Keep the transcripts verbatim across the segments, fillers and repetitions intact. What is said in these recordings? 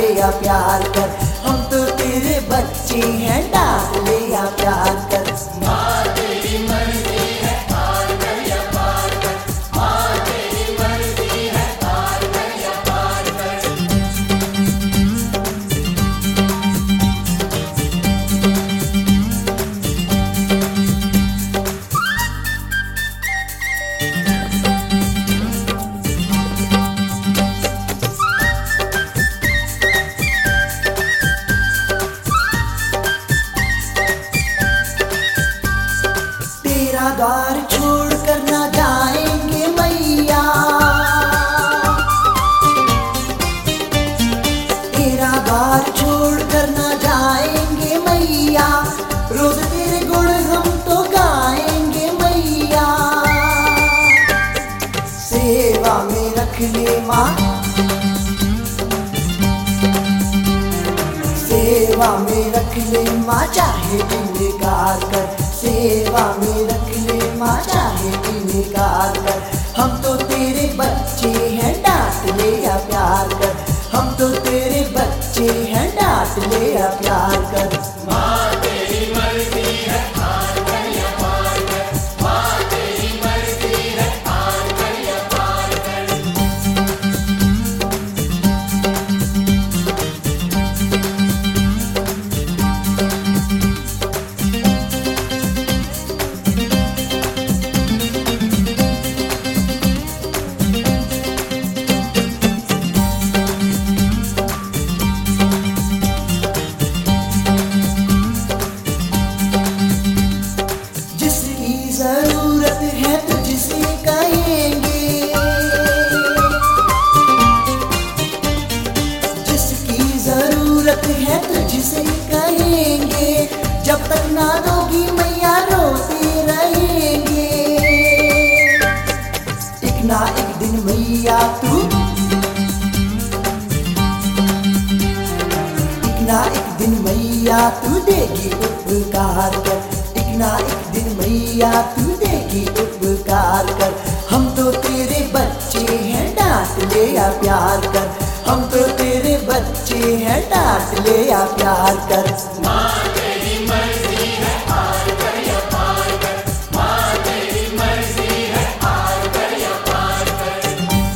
ले या प्यार कर, हम तो तेरे बच्चे हैं, डांट ले या प्यार कर। माँ तेरी मर्जी है, पार कर या पार कर, माँ तेरी मर्जी है, पार कर या पार कर। तेरा द्वार छोड़ कर ना जाएंगे मैया, तेरा द्वार छोड़ कर ना जाएंगे मैया, रोज तेरे गुण हम तो गाएंगे मैया। सेवा में रख ले माँ, सेवा में रख ले माँ, चाहे इनकार कर, सेवा में रख ले माँ, चाहे इनकार कर। हम तो तेरे बच्चे हैं, डांट ले या प्यार कर, हम तो तेरे बच्चे हैं, डांट ले या प्यार कर। माँ तेरी मर्जी है, पार कर या पार कर, माँ तेरी मर्जी है, पार कर या पार कर। जिसकी जरूरत है तुझसे कहेंगे, जिसकी जरूरत है तुझसे कहेंगे, जब तक ना दोगी मैया रोते रहेंगे। एक ना एक दिन मैया तू, एक ना एक दिन मैया तू देगी उपकार कर, एक ना एक दिन मैया तू देगी उपकार कर। हम तो तेरे बच्चे हैं, डांट ले या प्यार कर, हम तो तेरे बच्चे हैं, डांट ले या प्यार कर। माँ तेरी मर्जी है, पार कर या पार कर, माँ तेरी मर्जी है, पार कर या पार कर।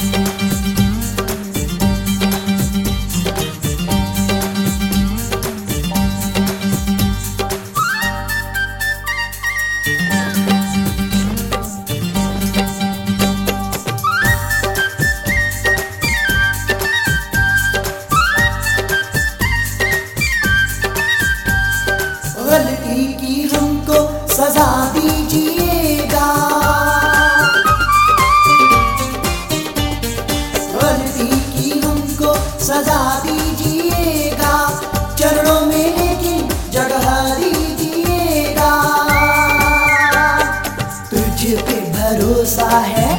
गलती की हमको सजा दीजिएगा, गलती की हमको सजा दीजिएगा, चरणों में लेकिन जगह दीजिएगा। तुझ पे भरोसा है,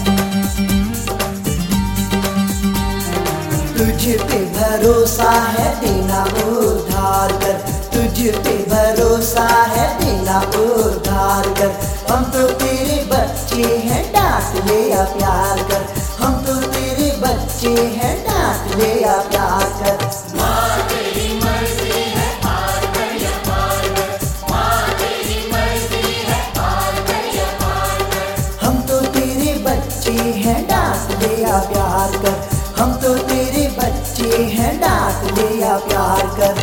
तुझ पे भरोसा है, देना उद्धार कर, तुझ पे भरोसा है, देना उद्धार कर। हम तो तेरे बच्चे हैं, डांट ले या प्यार कर, हम तो तेरे बच्चे हैं, डांट ले या प्यार कर। माँ तेरी मर्जी है, पार कर या पार कर, माँ तेरी मर्जी है, पार कर या पार कर। हम तो तेरे बच्चे हैं, डांट ले या प्यार कर, हम तो तेरे बच्चे हैं, डांट ले या प्यार कर।